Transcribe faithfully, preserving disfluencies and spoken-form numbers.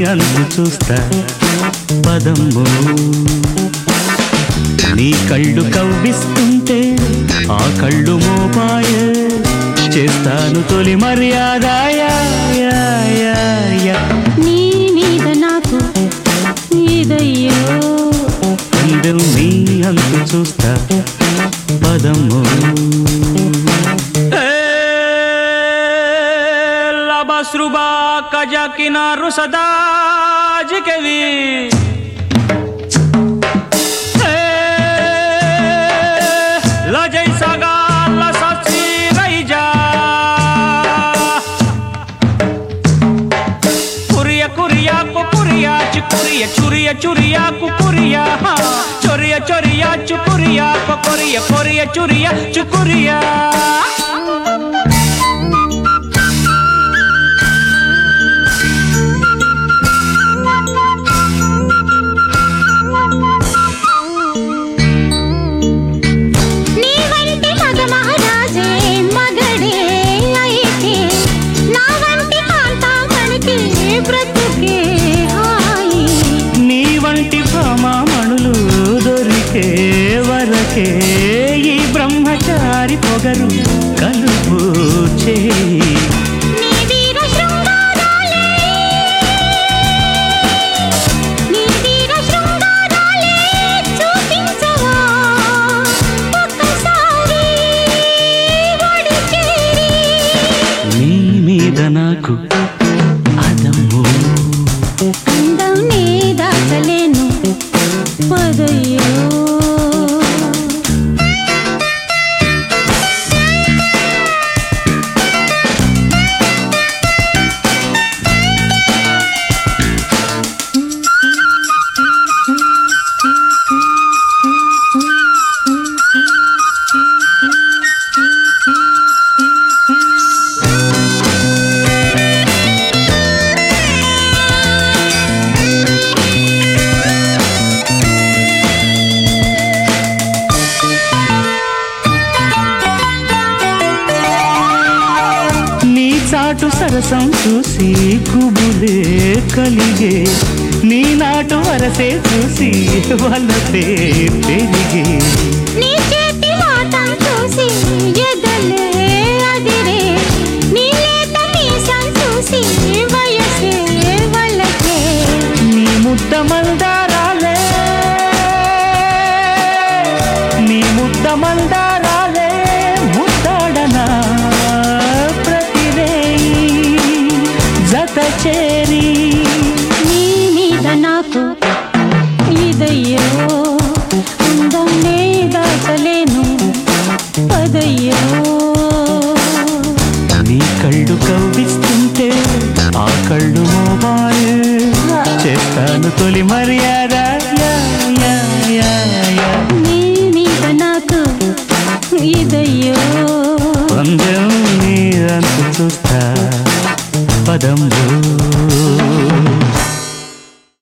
అంతు చూస్తా పదము నీ కళ్ళు కవ్విస్తుంటే ఆ కళ్ళు మోపాయ చేస్తాను తొలి మర్యాద నీ మీద నాకు ఇదయ్యో అందం నీ అంతు చూస్తా పదము Labasruba kajakina rusada jikevi La jaisaga la satsi raija Kuriya kuriya ko kuriya chukuriya churiya churiya ko kuriya choriya choriya chukuriya ko kuriya kuriya churiya chukuriya వరకే ఈ బ్రహ్మచారి పొగరు కలుపు చేయి నీ మీద నాకు అదము అందం నీ దాచలేను పదయ్యో చాటు సరసం చూసి గుబులే కలిగే నీ నాటు వరసే చూసి వలపే పెరిగే నీ చేతి మాటం చూసి ఎదలే అదిరే నీ లేత మీసం చూసి వయసే వలకే నీ ముద్ద మందారాలే నీ ముద్ద మందారాలే ముద్దాడనా చేరి నీ మీద నాకు ఇదయ్యో అందం నే దాచలేను పదయ్యో నీ కళ్ళు కవ్విస్తుంటే ఆ కళ్ళు మోబాయిల్ చేస్తాను తొలి మర్యాద నీ మీద నాకు ఇదయ్యో అందం నీ అంతు చూస్తా పదము